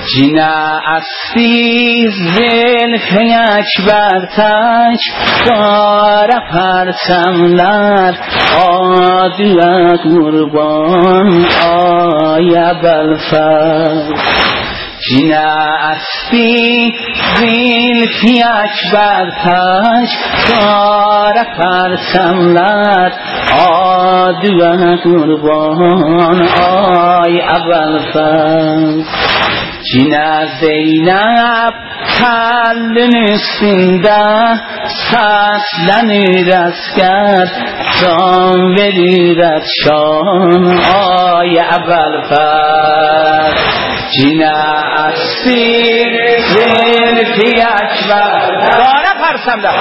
جینه استی زلف اکبر تک دار پرسملر آدوه قربان آی ابوالفضل جینه استی زلف اکبر تک دار پرسملر آدوه قربان آی ابوالفضل جینه زینب تلن üstünde seslenir asker can verir şan ay Ebelfer cine esir zilfi ekber dare persemde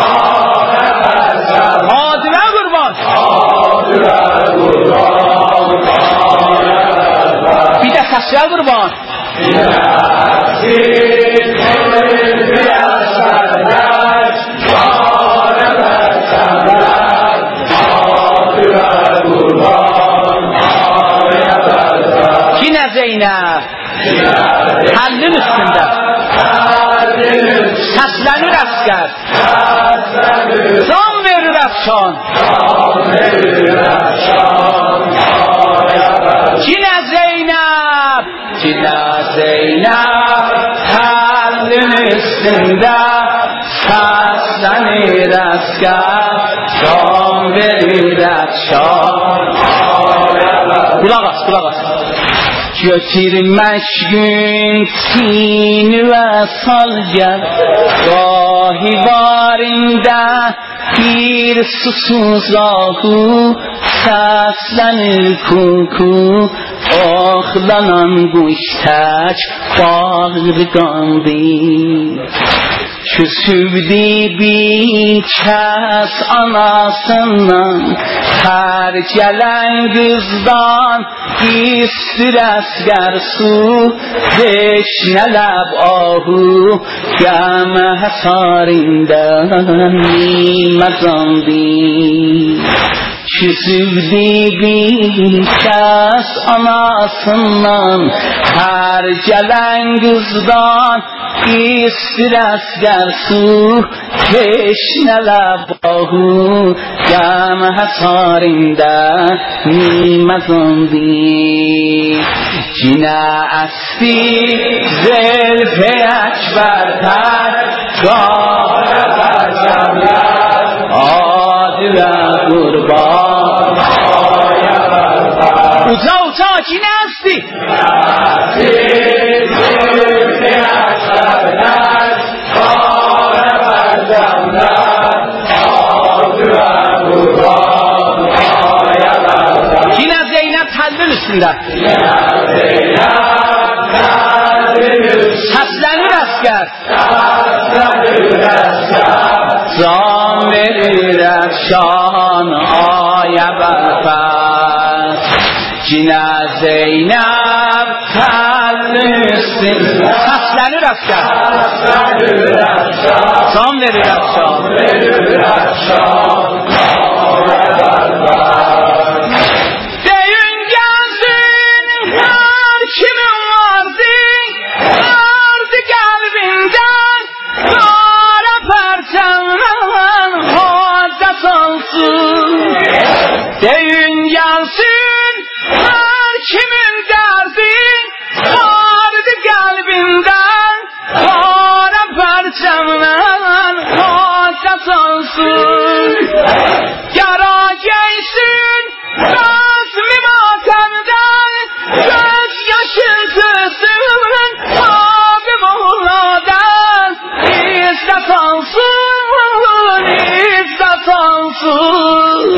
adile kurban bir de sesle kurban Yine Zeynep Tellin üstünde seslenir asker can verir efşan Yine Zeynep Tellin üstünde seslenir asker can verir efşan Kulak as Götürməkgün tini ve salgel Gahi varinde bir susuz ahu Seslenir kuku Oxlanan kuştek bağırgandı Küsübdi bir kəs anasından Her gelen kızdan istir əsgər su Teşnələb ahu Gəm həsarindən niməzandı Küsübdi bir kəs anasından Her gelen kızdan istir əsgər su Teşnələb ahu Gəm həsarindən niməzandı Cine esti zilf-i ekberter Gâre bercemler Adile kurban Uca cine esti zilf-i ekberter Gâre bercemler Adile kurban Yine Zeynep tellin üstünde Seslenir asker can verir efşan ay Ebelfer Cine Zeynep tellin üstünde Seslenir asker can verir efşan Deyin gelsin her kimin derdi vardı kalbinden Kara perçemden hassas olsun Yara giysin gözüm matemden göz yaşı kızsın Abi Muğla'dan İzzet olsun İzzet olsun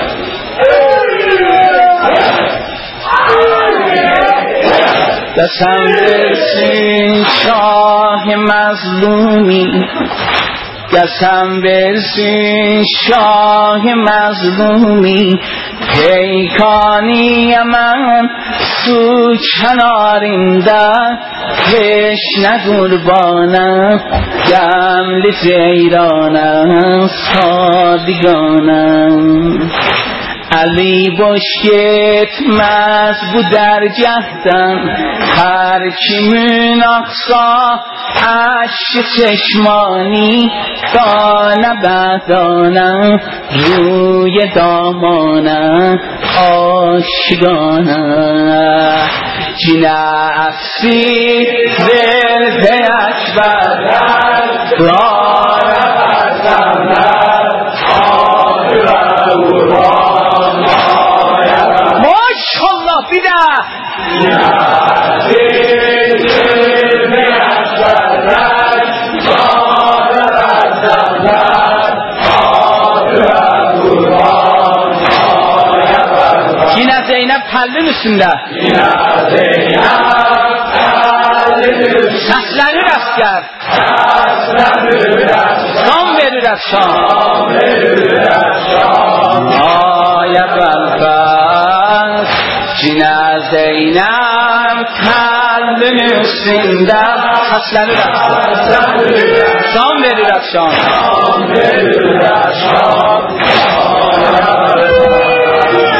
Desem versin şah-ı mezlumi Desem versin şah-ı mezlumi Peykani Yemen su kenarında Teşne kurbanım Gemli ceyranım Sadigانم علی باشید مزبو در جهدم هر کی مناقصا عشق چشمانی دانه بدانم روی دامانم آشگانم جنفسی دل دیک بدر دارم ماشالله بیده yine Zeynep kalbin üstünde seslenir asker son verir akşam ayet alfaz yine Zeynep kalbin üstünde seslenir asker son verir akşam